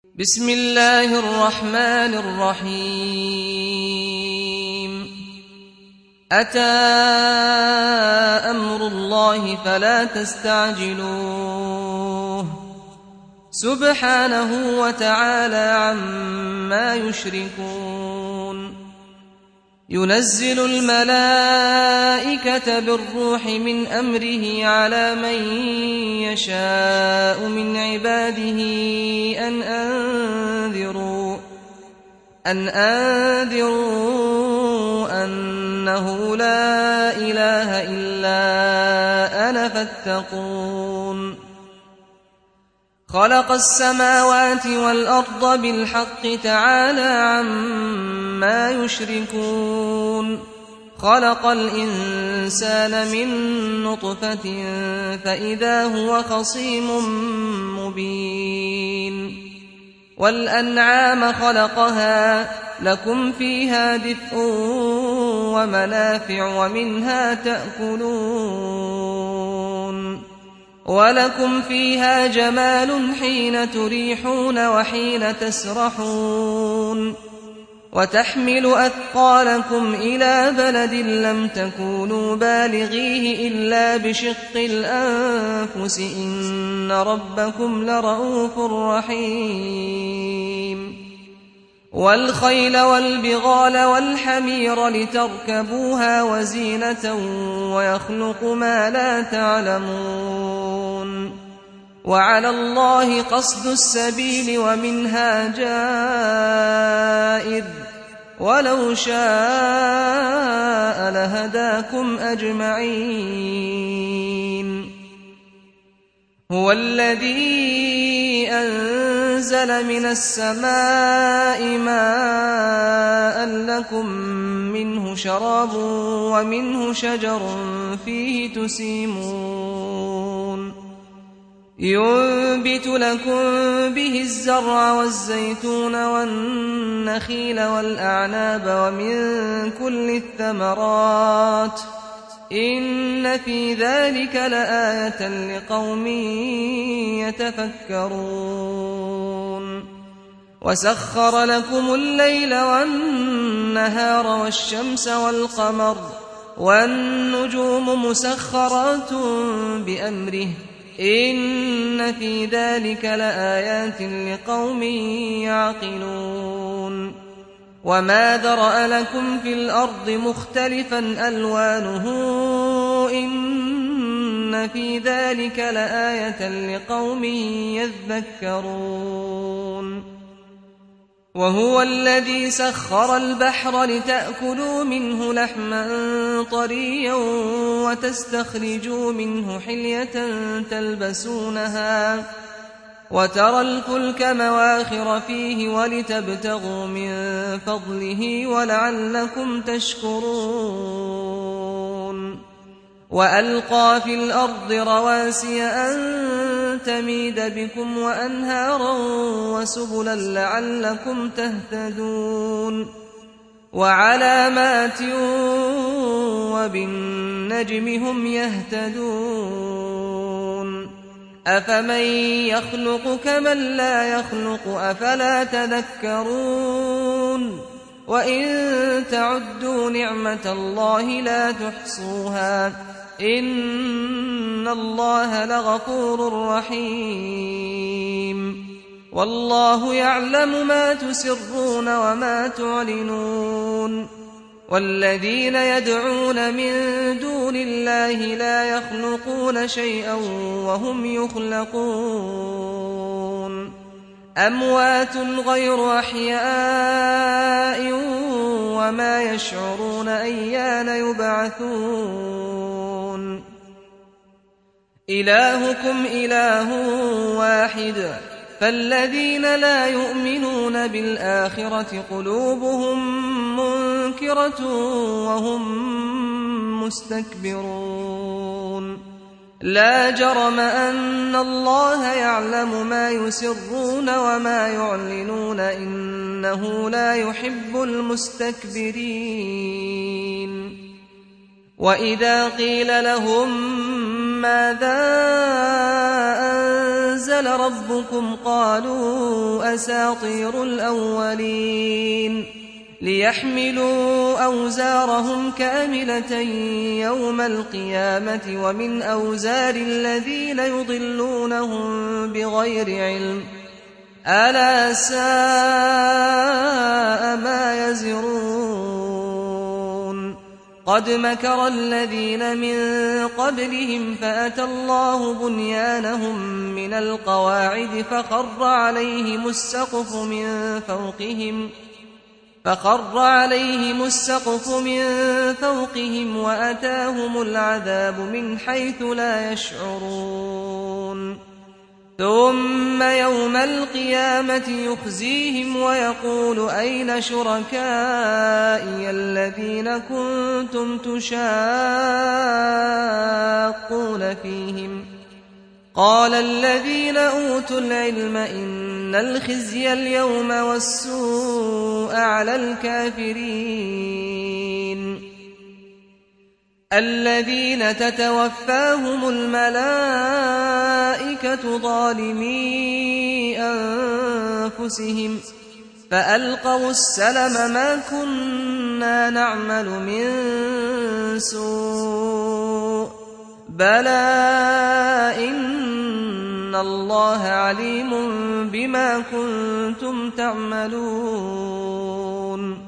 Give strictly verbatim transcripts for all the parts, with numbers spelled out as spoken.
بسم الله الرحمن الرحيم أتى أمر الله فلا تستعجلوه سبحانه وتعالى عما يشركون ينزل الملائكة بالروح من أمره على من يشاء من عباده أن أنذروا أن أنذروا أنه لا إله إلا أنا فاتقون خلق السماوات والأرض بالحق تعالى عما يشركون خلق الإنسان من نطفة فإذا هو خصيم مبين والأنعام خلقها لكم فيها دفء ومنافع ومنها تأكلون ولكم فيها جمال حين تريحون وحين تسرحون وتحمل أثقالكم إلى بلد لم تكونوا بالغيه إلا بشق الأنفس إن ربكم لرؤوف رحيم والخيل والبغال والحمير لتركبوها وزينة ويخلق ما لا تعلمون وعلى الله قصد السبيل ومنها جائر ولو شاء لهداكم أجمعين هو الذي أنزل من السماء ماء لكم منه شراب ومنه شجر فيه تسيمون ينبت لكم به الزرع والزيتون والنخيل والأعناب ومن كل الثمرات إن في ذلك لآية لقوم يتفكرون وسخر لكم الليل والنهار والشمس والقمر والنجوم مسخرات بأمره إن في ذلك لآيات لقوم يعقلون وما ذرأ لكم في الأرض مختلفا ألوانه إن في ذلك لآية لقوم يذكرون وهو الذي سخر البحر لتأكلوا منه لحما طريا وتستخرجوا منه حلية تلبسونها وترى الفلك مواخر فيه ولتبتغوا من فضله ولعلكم تشكرون وألقى في الأرض رواسي أن تميد بكم وأنهارا وسبلا لعلكم تهتدون وعلامات وبالنجم هم يهتدون أفمن يخلق كمن لا يخلق أفلا تذكرون وإن تعدوا نعمة الله لا تحصوها إن الله لغفور رحيم والله يعلم ما تسرون وما تعلنون والذين يدعون من دون الله لا يخلقون شيئا وهم يخلقون أموات غير أحياء وما يشعرون أيان يبعثون إلهكم إله واحد فالذين لا يؤمنون بالآخرة قلوبهم منكرة وهم مستكبرون لا جرم أن الله يعلم ما يسرون وما يعلنون إنه لا يحب المستكبرين وإذا قيل لهم ماذا أنزل أنزل ربكم قالوا أساطير الأولين ليحملوا أوزارهم كاملة يوم القيامة ومن أوزار الذين يضلونهم بغير علم ألا ساء ما يزرون قد مكر الذين من قبلهم فأتى الله بنيانهم من القواعد فخر عليهم السقف من فوقهم فخر عليهم السقف من فوقهم وأتاهم العذاب من حيث لا يشعرون ثم يوم القيامة يخزيهم ويقول أين شركائي الذين كنتم تشاقون فيهم قال الذين أوتوا العلم إن الخزي اليوم والسوء على الكافرين الذين تتوفاهم الملائكة ظالمي أنفسهم فألقوا السلم ما كنا نعمل من سوء بلى إن الله عليم بما كنتم تعملون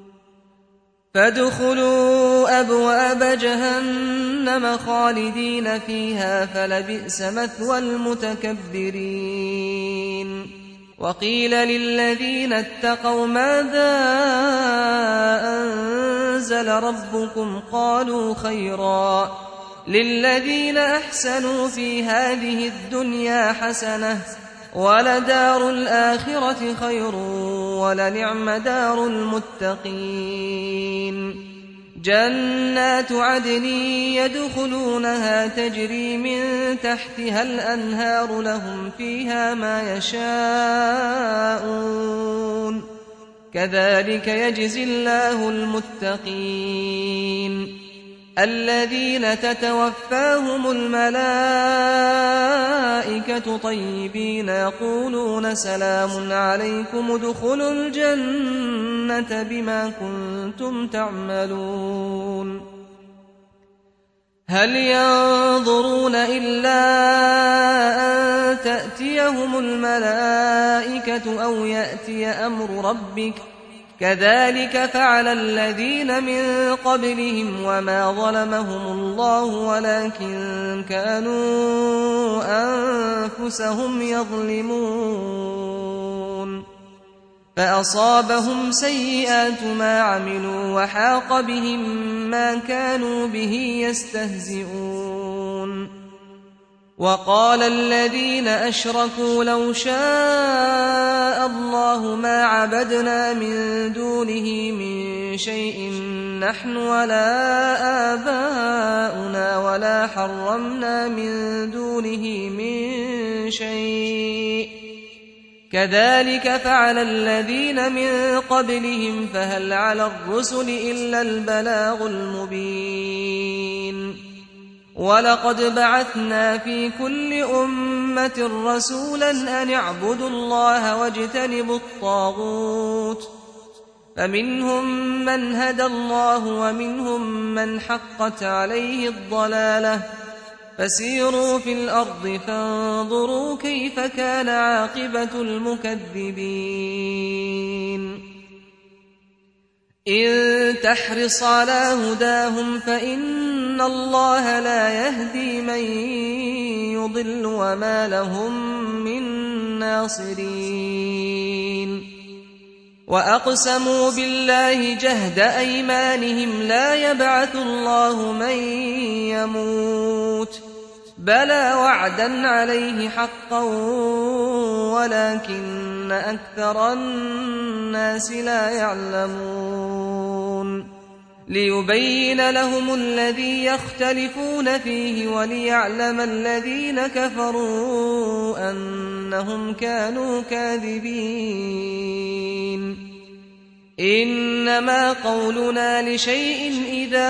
فادخلوا أبواب جهنم خالدين فيها فلبئس مثوى المتكبرين وقيل للذين اتقوا ماذا أنزل ربكم قالوا خيرا للذين أحسنوا في هذه الدنيا حسنة ولدار الآخرة خير ولنعم دار المتقين جنات عدن يدخلونها تجري من تحتها الأنهار لهم فيها ما يشاءون كذلك يجزي الله المتقين الذين تتوفاهم الملائكة طيبين يقولون سلام عليكم ادخلوا الجنة بما كنتم تعملون هل ينظرون إلا أن تأتيهم الملائكة أو يأتي أمر ربك كذلك فعل الذين من قبلهم وما ظلمهم الله ولكن كانوا أنفسهم يظلمون فأصابهم سيئات ما عملوا وحاق بهم ما كانوا به يستهزئون وقال الذين أشركوا لو شاء الله ما عبدنا من دونه من شيء نحن ولا آباؤنا ولا حرمنا من دونه من شيء كذلك فعل الذين من قبلهم فهل على الرسل إلا البلاغ المبين ولقد بعثنا في كل أمة رسولا أن اعبدوا الله واجتنبوا الطاغوت فمنهم من هدى الله ومنهم من حقت عليه الضلالة فسيروا في الأرض فانظروا كيف كان عاقبة المكذبين إن تحرص على هداهم فإن الله لا يهدي من يضل وما لهم من ناصرين وأقسموا بالله جهد أيمانهم لا يبعث الله من يموت بلى وعدا عليه حقا ولكن أكثر الناس لا يعلمون ليبين لهم الذي يختلفون فيه وليعلم الذين كفروا أنهم كانوا كاذبين إنما قولنا لشيء إذا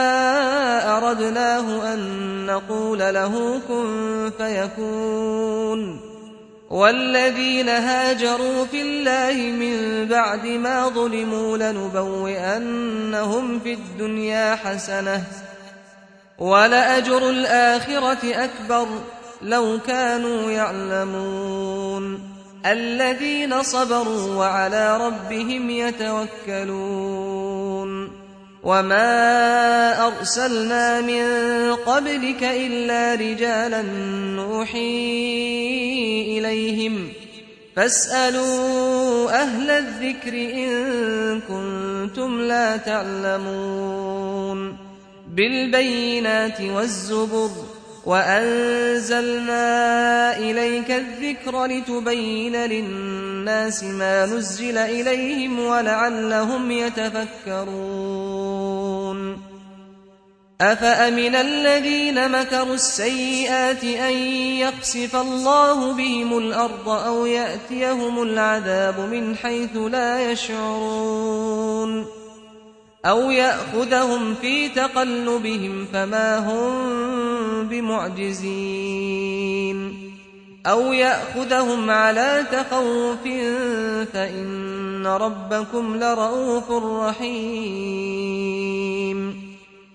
أردناه أن نقول له كن فيكون والذين هاجروا في الله من بعد ما ظلموا لنبوئنهم في الدنيا حسنة ولأجر الآخرة أكبر لو كانوا يعلمون الذين صبروا وعلى ربهم يتوكلون وما أرسلنا من قبلك إلا رجالا نوحي إليهم فاسألوا أهل الذكر إن كنتم لا تعلمون بالبينات والزبر وأنزلنا إليك الذكر لتبين للناس ما نزل إليهم ولعلهم يتفكرون أفأمن الذين مكروا السيئات أن يخسف الله بهم الأرض أو يأتيهم العذاب من حيث لا يشعرون أو يأخذهم في تقلبهم فما هم بمعجزين أو يأخذهم على تخوف فإن ربكم لرؤوف رحيم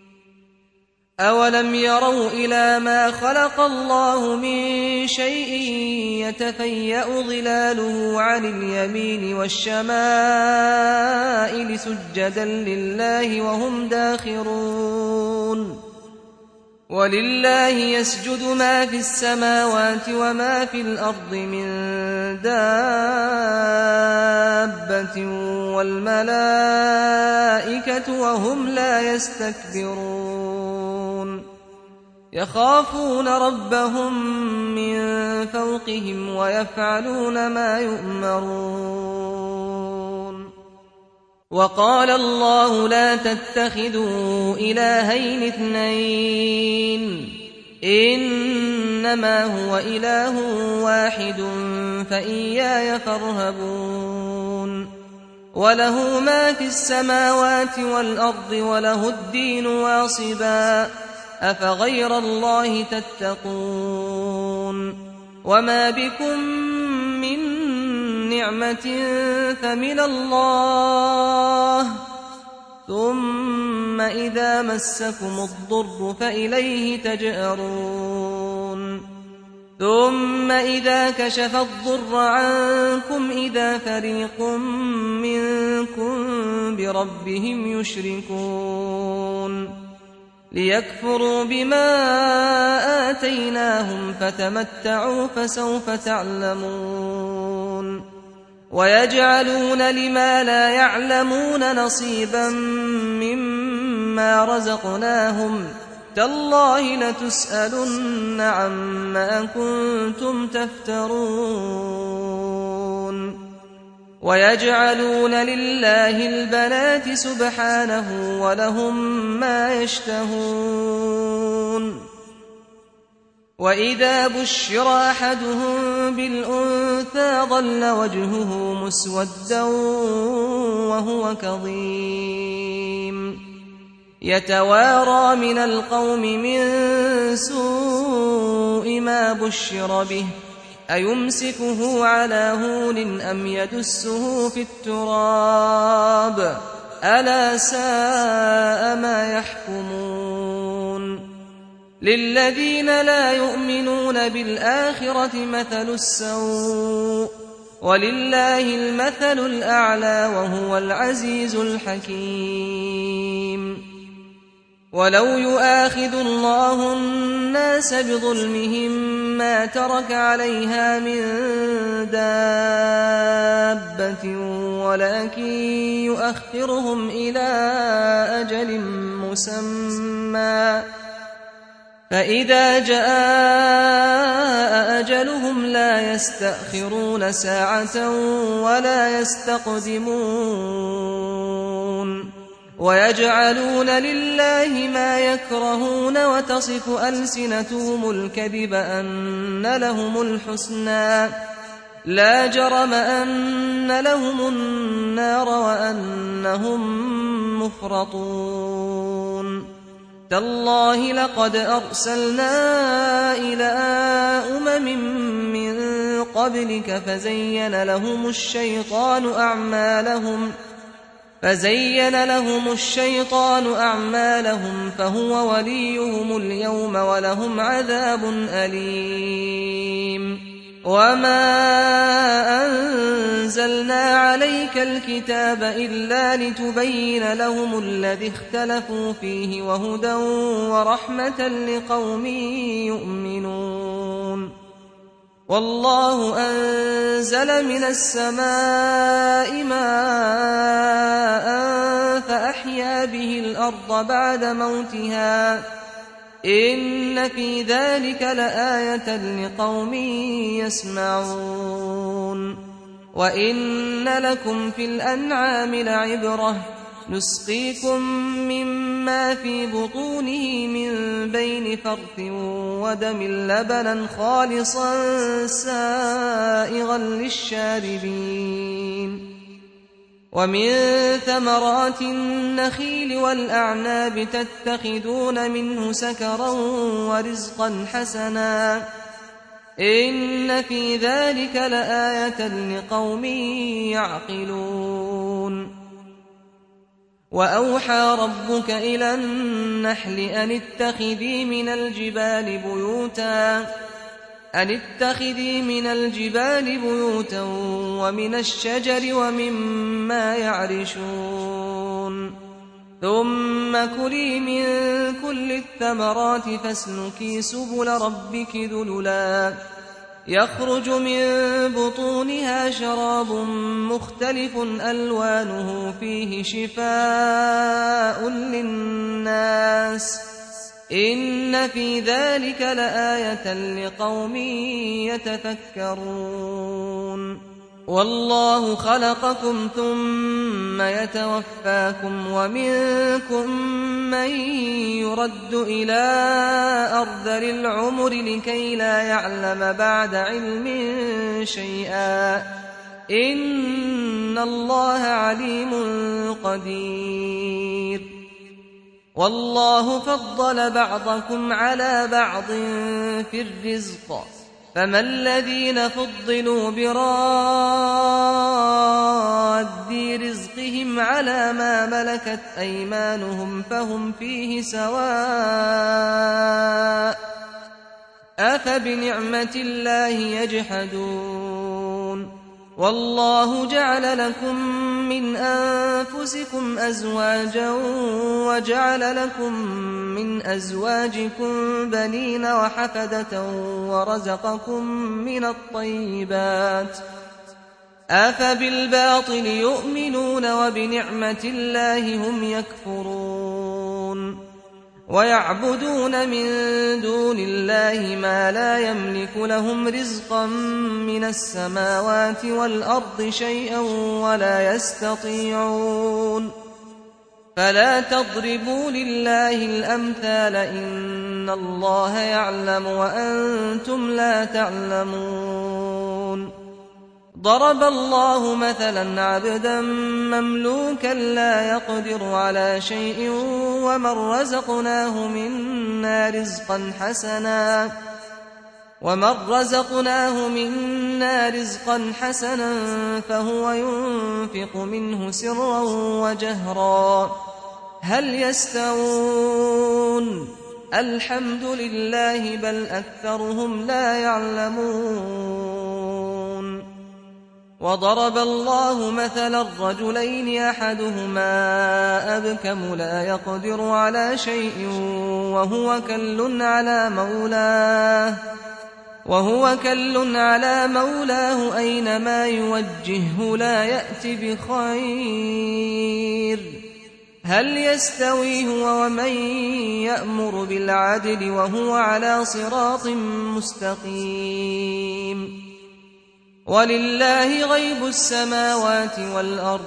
أولم يروا إلى ما خلق الله من شيء يتفيأ ظلاله عن اليمين والشمائل سجدا لله وهم داخرون ولله يسجد ما في السماوات وما في الأرض من دابة والملائكة وهم لا يستكبرون يخافون ربهم من فوقهم ويفعلون ما يؤمرون وقال الله لا تتخذوا إلهين اثنين إنما هو إله واحد فإياي فارهبون وله ما في السماوات والأرض وله الدين واصبا أفغير الله تتقون وما بكم من نعمة فمن الله ثم إذا مسكم الضر فإليه تجأرون ثم إذا كشف الضر عنكم إذا فريق منكم بربهم يشركون ليكفروا بما آتيناهم فتمتعوا فسوف تعلمون ويجعلون لما لا يعلمون نصيبا مما رزقناهم تالله لتسألن عما كنتم تفترون ويجعلون لله البنات سبحانه ولهم ما يشتهون وإذا بشر أحدهم بالأنثى ظل وجهه مسودا وهو كظيم يتوارى من القوم من سوء ما بشر به أيمسكه على هون أم يدسه في التراب ألا ساء ما يحكمون للذين لا يؤمنون بالآخرة مثل السوء ولله المثل الأعلى وهو العزيز الحكيم ولو يؤاخذ الله الناس بظلمهم ما ترك عليها من دابة ولكن يؤخرهم إلى أجل مسمى فإذا جاء أجلهم لا يستأخرون ساعة ولا يستقدمون ويجعلون لله ما يكرهون وتصف ألسنتهم الكذب أن لهم الحسنى لا جرم أن لهم النار وأنهم مفرطون تالله لقد أرسلنا إلى أمم من قبلك فزين لهم الشيطان أعمالهم فزين لهم الشيطان أعمالهم فهو وليهم اليوم ولهم عذاب أليم وما أنزلنا عليك الكتاب إلا لتبين لهم الذي اختلفوا فيه وهدى ورحمة لقوم يؤمنون والله أنزل من السماء ماء فأحيا به الأرض بعد موتها إن في ذلك لآية لقوم يسمعون وإن لكم في الأنعام لعبرة نسقيكم مما في بطونه من بين فرث ودم لبنا خالصا سائغا للشاربين ومن ثمرات النخيل والأعناب تتخذون منه سكرا ورزقا حسنا إن في ذلك لآية لقوم يعقلون وأوحى ربك إلى النحل أن اتخذي من الجبال بيوتا أن اتخذي من الجبال بيوتا ومن الشجر ومما يعرشون ثم كلي من كل الثمرات فاسلكي سبل ربك ذللا يخرج من بطونها شراب مختلف ألوانه فيه شفاء للناس إن في ذلك لآية لقوم يتفكرون والله خلقكم ثم يتوفاكم ومنكم من يرد إلى أرذل العمر لكي لا يعلم بعد علم شيئا إن الله عليم قدير والله فضل بعضكم على بعض في الرزق فما الذين فضلوا براد رزقهم على ما ملكت أيمانهم فهم فيه سواء أفبنعمة الله يجحدون والله جعل لكم من أنفسكم أزواجا وجعل لكم من أزواجكم بنين وحفدة ورزقكم من الطيبات أفبالباطل يؤمنون وبنعمة الله هم يكفرون ويعبدون من دون الله ما لا يملك لهم رزقا من السماوات والأرض شيئا ولا يستطيعون فلا تضربوا لله الأمثال إن الله يعلم وأنتم لا تعلمون ضرب الله مثلا عبدا مملوكا لا يقدر على شيء ومن رزقناه منا رزقا حسنا ومن رزقناه منا رزقا حسنا فهو ينفق منه سرا وجهرا هل يستوون الحمد لله بل أكثرهم لا يعلمون وضرب الله مثلا الرجلين أحدهما أبكم لا يقدر على شيء وهو كل على مولاه وهو كل على مولاه أينما يوجهه لا يأتي بخير هل يستوي هو ومن يأمر بالعدل وهو على صراط مستقيم ولله غيب السماوات والأرض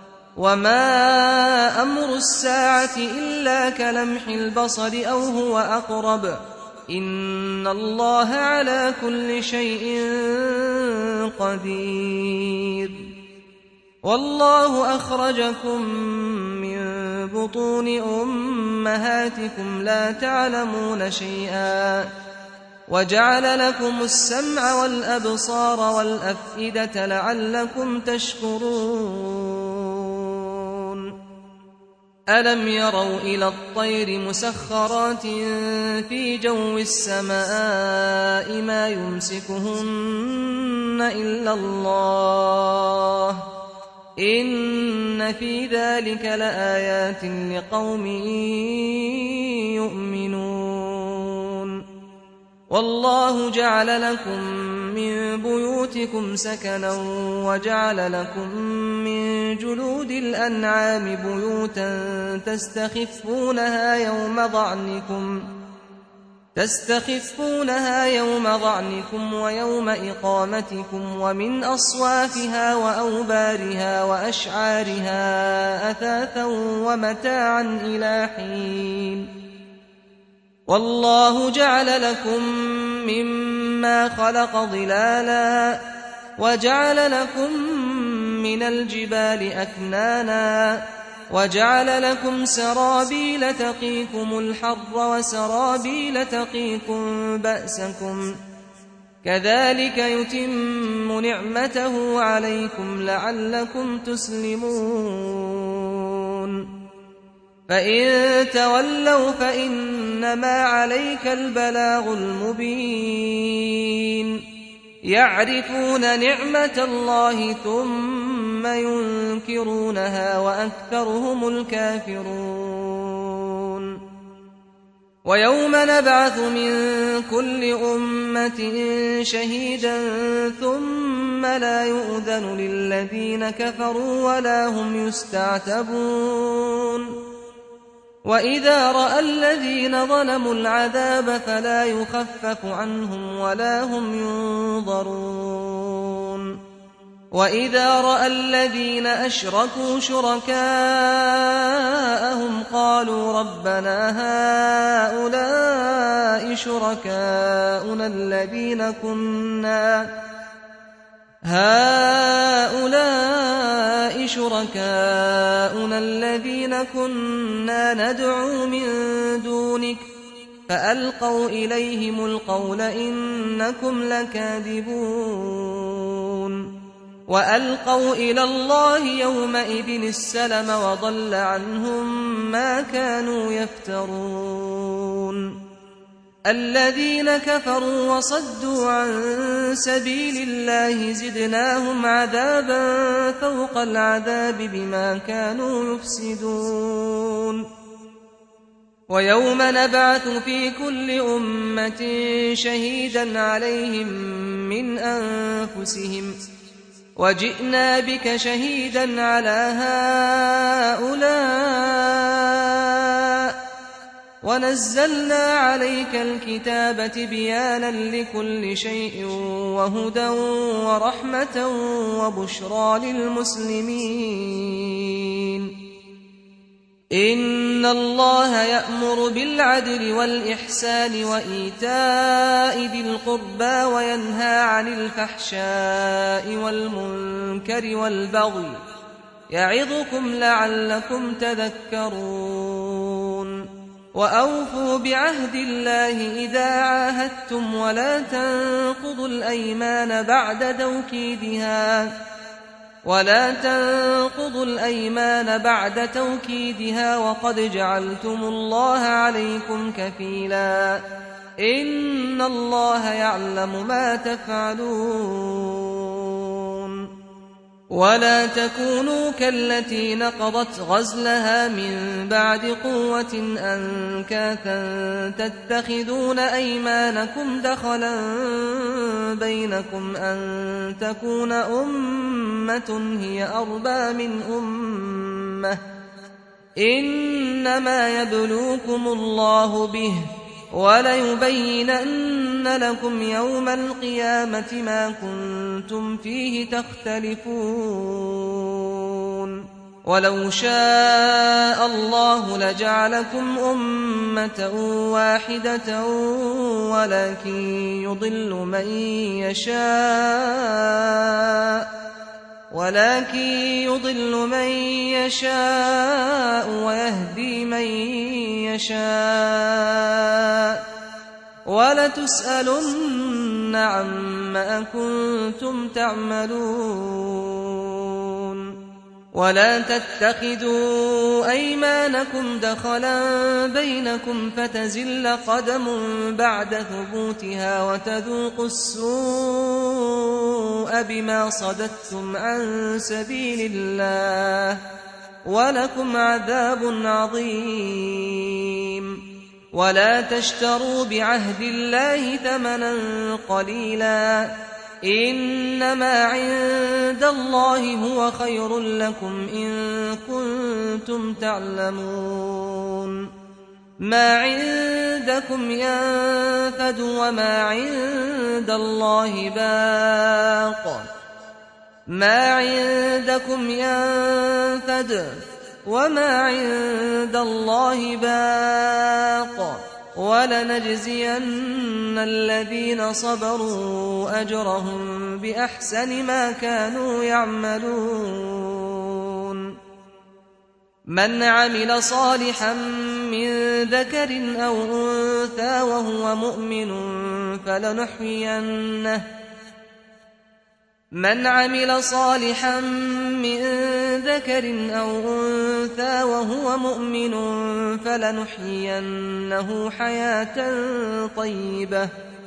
وما أمر الساعة إلا كلمح البصر أو هو أقرب إن الله على كل شيء قدير والله أخرجكم من بطون أمهاتكم لا تعلمون شيئا وجعل لكم السمع والأبصار والأفئدة لعلكم تشكرون ألم يروا إلى الطير مسخرات في جو السماء ما يمسكهن إلا الله إن في ذلك لآيات لقوم يؤمنون والله جعل لكم من بيوتكم سكنا وجعل لكم من جلود الأنعام بيوتا تستخفونها يوم ضعنكم تستخفونها يوم ضعنكم ويوم إقامتكم ومن أصوافها وأوبارها وأشعارها أثاثا ومتاعا إلى حين والله جعل لكم مما خلق ظلالا وجعل لكم من الجبال أكنانا وجعل لكم سرابيل تقيكم الحر وسرابيل تقيكم بأسكم كذلك يتم نعمته عليكم لعلكم تسلمون فإن تولوا فإنما عليك البلاغ المبين يعرفون نعمة الله ثم ينكرونها وأكثرهم الكافرون ويوم نبعث من كل أمة شهيدا ثم لا يؤذن للذين كفروا ولا هم يستعتبون وإذا رأى الذين ظلموا العذاب فلا يخفف عنهم ولا هم ينظرون وإذا رأى الذين أشركوا شركاءهم قالوا ربنا هؤلاء شركاؤنا الذين كنا هؤلاء شركاؤنا الذين كنا ندعو من دونك فألقوا إليهم القول إنكم لكاذبون وألقوا إلى الله يومئذ السلم وضل عنهم ما كانوا يفترون الذين كفروا وصدوا عن سبيل الله زدناهم عذابا فوق العذاب بما كانوا يفسدون ويوم نبعث في كل أمة شهيدا عليهم من أنفسهم وجئنا بك شهيدا على هؤلاء ونزلنا عليك الكتاب تبيانا لكل شيء وهدى ورحمة وبشرى للمسلمين إن الله يأمر بالعدل والإحسان وإيتاء ذي القربى وينهى عن الفحشاء والمنكر والبغي يعظكم لعلكم تذكرون وأوفوا بعهد الله إذا عاهدتم ولا تنقضوا الأيمان بعد توكيدها ولا تنقضوا الأيمان بعد توكيدها وقد جعلتم الله عليكم كفيلا إن الله يعلم ما تفعلون ولا تكونوا كالتي نقضت غزلها من بعد قوة أنكاثا تتخذون أيمانكم دخلا بينكم أن تكون أمة هي أربى من أمة إنما يبلوكم الله به وليبينن لكم يوم القيامة ما كنتم فيه تختلفون ولو شاء الله لجعلكم أمة واحدة ولكن يضل من يشاء ولكن يضل من يشاء ويهدي من يشاء ولتسألن عما كنتم تعملون ولا تتخذوا أيمانكم دخلا بينكم فتزل قدم بعد ثبوتها وتذوقوا السوء بما صددتم عن سبيل الله ولكم عذاب عظيم ولا تشتروا بعهد الله ثمنا قليلا إنما عند الله هو خير لكم إن كنتم تعلمون ما عندكم ينفد وما عند الله باق ما عندكم ينفد وما عند الله باق ولنجزين الذين صبروا أجرهم بأحسن ما كانوا يعملون من عمل صالحا من ذكر أو أنثى وهو مؤمن فلنحيينه من عمل صالحا من ذكر أو أنثى وهو مؤمن فلنحيينه حياة طيبة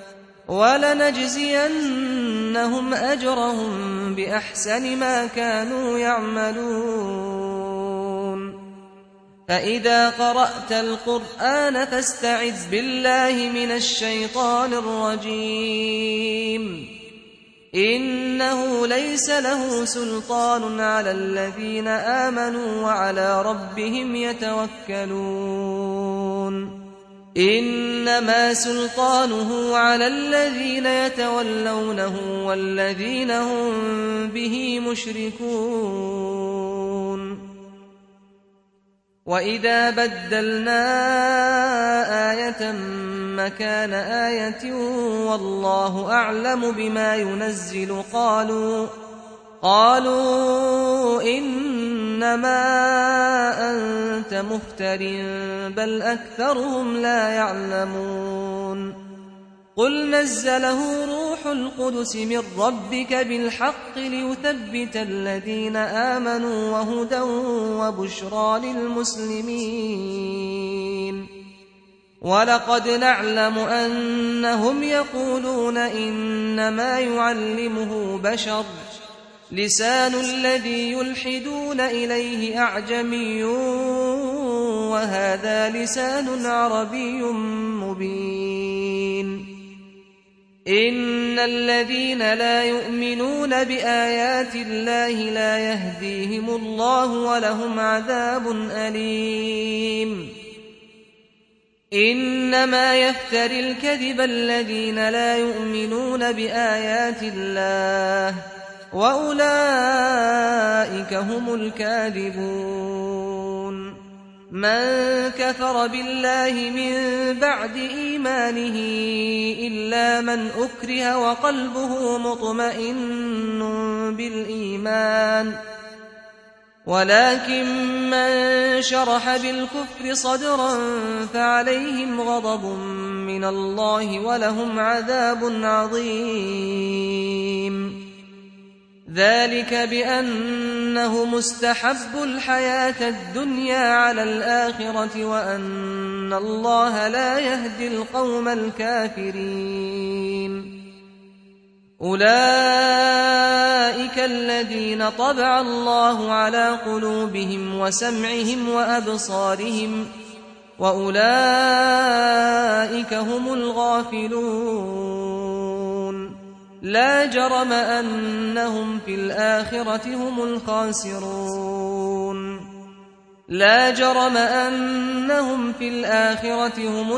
ولنجزينهم أجرهم بأحسن ما كانوا يعملون فإذا قرأت القرآن فاستعذ بالله من الشيطان الرجيم إنه ليس له سلطان على الذين آمنوا وعلى ربهم يتوكلون إنما سلطانه على الذين يتولونه والذين هم به مشركون وإذا بدلنا آية مكان آية والله أعلم بما ينزل قالوا قالوا إنما أنت مفتر بل أكثرهم لا يعلمون قل نزله روح القدس من ربك بالحق ليثبت الذين آمنوا وهدى وبشرى للمسلمين ولقد نعلم أنهم يقولون إنما يعلمه بشر لسان الذي يلحدون إليه أعجمي وهذا لسان عربي مبين إن الذين لا يؤمنون بآيات الله لا يهديهم الله ولهم عذاب أليم إنما يفتري الكذب الذين لا يؤمنون بآيات الله وأولئك هم الكاذبون من كفر بالله من بعد إيمانه إلا من أكره وقلبه مطمئن بالإيمان ولكن من شرح بالكفر صدرا فعليهم غضب من الله ولهم عذاب عظيم ذلك بأنه مستحب الحياة الدنيا على الآخرة وأن الله لا يهدي القوم الكافرين أولئك الذين طبع الله على قلوبهم وسمعهم وأبصارهم وأولئك هم الغافلون لا جرم أنهم في الآخرة هم الخاسرون لا جرم أنهم في الآخرة هم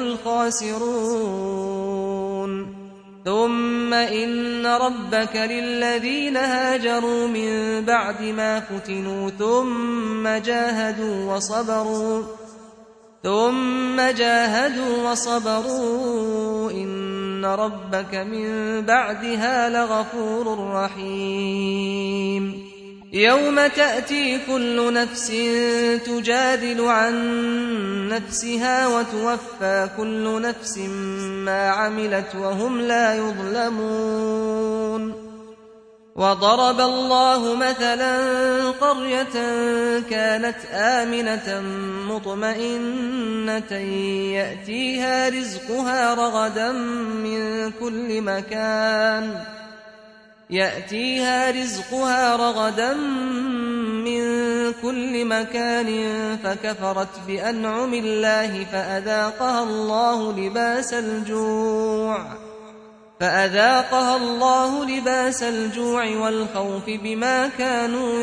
الخاسرون ثم إن ربك للذين هاجروا من بعد ما فتنوا ثم جاهدوا وصبروا ثم جاهدوا وصبروا إن ربك من بعدها لغفور رحيم يوم تأتي كل نفس تجادل عن نفسها وتوفى كل نفس ما عملت وهم لا يظلمون. وضرب الله مثلا قرية كانت آمنة مطمئنة يأتيها رزقها رغدا من كل مكان يأتيها رزقها رغدا من كل مكان فكفرت بأنعم الله فأذاقها الله لباس الجوع فأذاقها الله لباس الجوع والخوف بما كانوا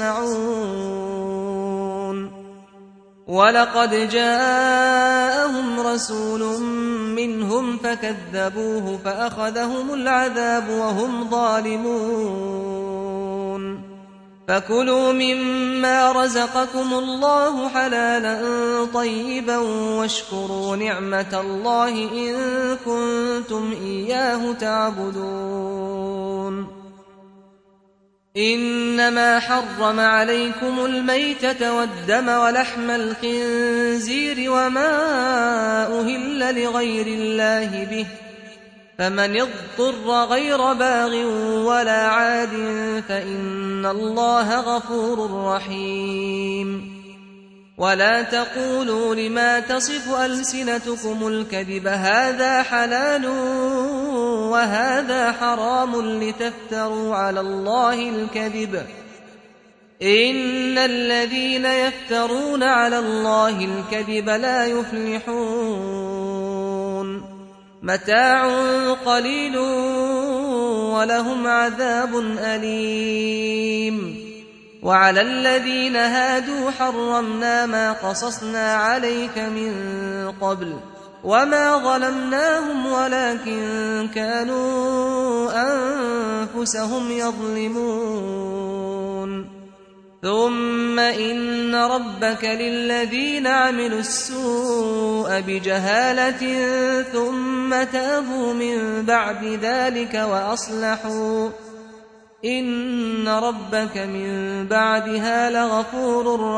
يصنعون. ولقد جاءهم رسول منهم فكذبوه فأخذهم العذاب وهم ظالمون. فكلوا مما رزقكم الله حلالا طيبا واشكروا نعمة الله إن كنتم إياه تعبدون. إنما حرم عليكم الميتة والدم ولحم الخنزير وما أهل لغير الله به فمن اضطر غير باغ ولا عاد فإن الله غفور رحيم. ولا تقولوا لما تصف ألسنتكم الكذب هذا حلال وهذا حرام لتفتروا على الله الكذب إن الذين يفترون على الله الكذب لا يفلحون. متاع قليل ولهم عذاب أليم. وعلى الذين هادوا حرمنا ما قصصنا عليك من قبل وما ظلمناهم ولكن كانوا أنفسهم يظلمون. ثم إن ربك للذين عملوا السوء بجهالة ثم تابوا من بعد ذلك وأصلحوا إن ربك من بعدها لغفور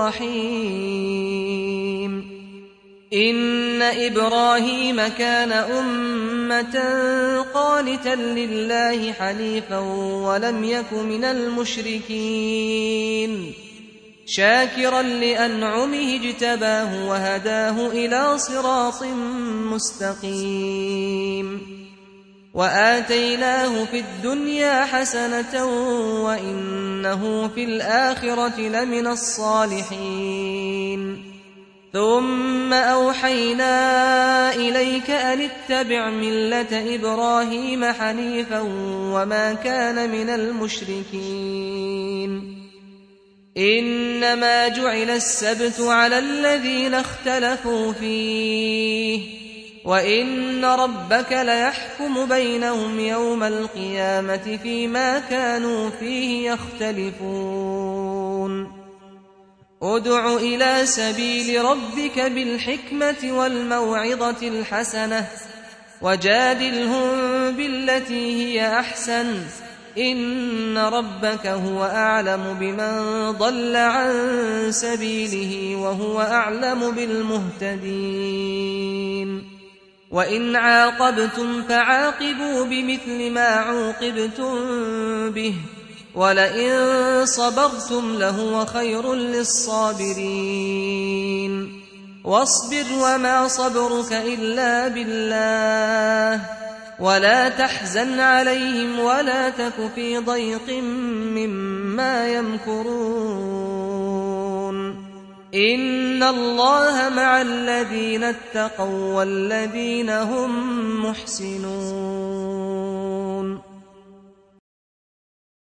رحيم. إن إبراهيم كان أمة قانتا لله حنيفا ولم يك من المشركين شاكرا لأنعمه اجتباه وهداه إلى صراط مستقيم. وآتيناه في الدنيا حسنة وإنه في الآخرة لمن الصالحين. ثم أوحينا إليك أن اتبع ملة إبراهيم حنيفا وما كان من المشركين. إنما جعل السبت على الذين اختلفوا فيه وإن ربك ليحكم بينهم يوم القيامة فيما كانوا فيه يختلفون. ادع إلى سبيل ربك بالحكمة والموعظة الحسنة وجادلهم بالتي هي أحسن إن ربك هو أعلم بمن ضل عن سبيله وهو أعلم بالمهتدين. وإن عاقبتم فعاقبوا بمثل ما عوقبتم به ولئن صبرتم لهو خير للصابرين. واصبر وما صبرك إلا بالله ولا تحزن عليهم ولا تك في ضيق مما يمكرون. إن الله مع الذين اتقوا والذين هم محسنون.